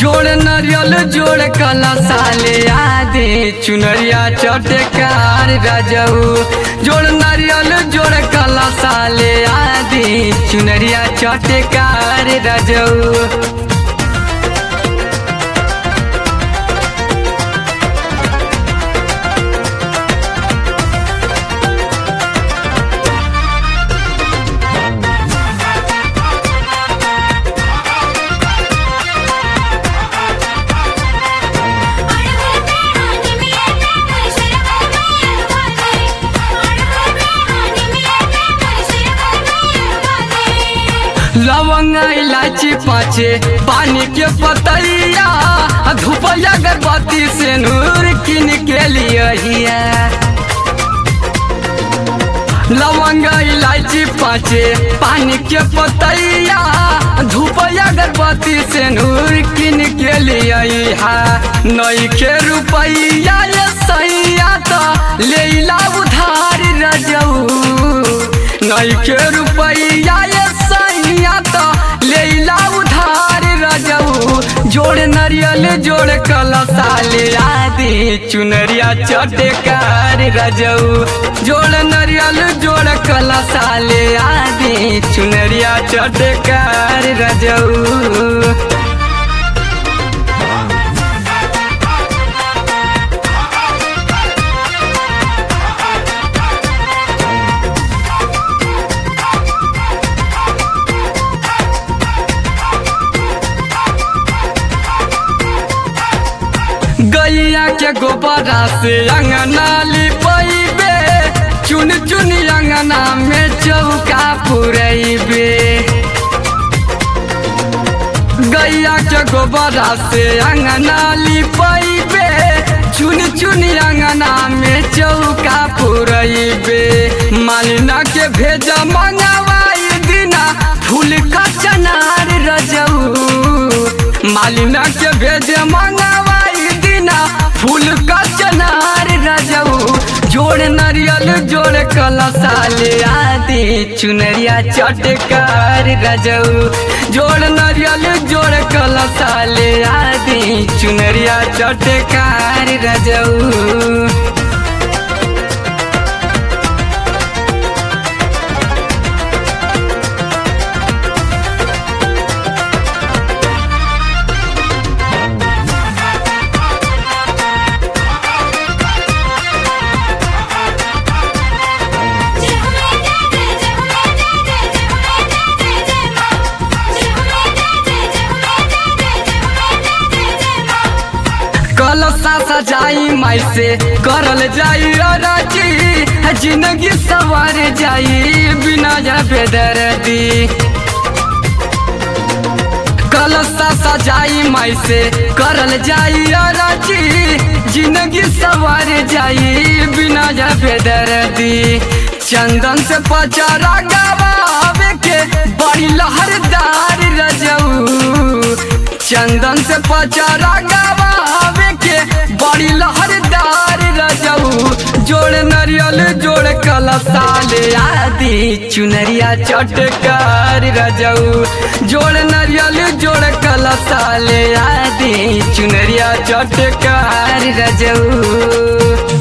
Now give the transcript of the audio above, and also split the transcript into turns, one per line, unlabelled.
जोड़ नारियल जोड़ कला साले आदे चुनरिया चटकार राजऊ। जोड़ नारियल जोड़ कला साले आदे चुनरिया चटकार राजऊ। लवंग इलायची पाँचे पानी के पतैया धूपया अगरबत्ती से नूर किन के लिए। लवंग इलायची पाँचे पानी के पतैया धूपया अगरबत्ती से नूर किन के लिए। नई के रुपैया ये सैया तो लेला उधार रजऊ। नई के रुपैया ये लेला उधार रजऊ। जोड़ नारियल जोड़ कला साले आदि चुनरिया चटकार रजऊ। जोड़ नारियल जोड़ कला साले आदि चुनरिया चटकार रजऊ। गैया के गोबरा से अंगना लिपैबे चुन चुन अंगना में चौका पुरैबे। गैया के गोबरा से अंगना लिपैबे चुन चुन अंगना में चौका पुरैबे। मालिना के भेजा मंगवाई दिना फूल का चनार रजऊ। मालिना के भेजा मंगवाई फूल का चनार रजऊ। जोड़ नारियल जोड़ कला साले आदि चुनरिया चटकार रजऊ। जोड़ नारियल जोड़ कला साले आदि चुनरिया चटकार रजऊ। कलसा सजाई माई से करल जाई राजी जिंदगी सवार जाई बिना बेदर्दी। कलसा सजाई माई से करल जाई राजी जिंदगी सवार जाई बिना बेदर्दी। चंदन से पचारा गवावे के बड़ी लहरदार रजऊ। चंदन से पचारा गवावे के बड़ी लहरदार रजऊ। जोड़ नारियल जोड़ कला साले आदि चुनरिया चटकार रजऊ। जोड़ नारियल जोड़ कला साले आदि चुनरिया चटकार रजऊ।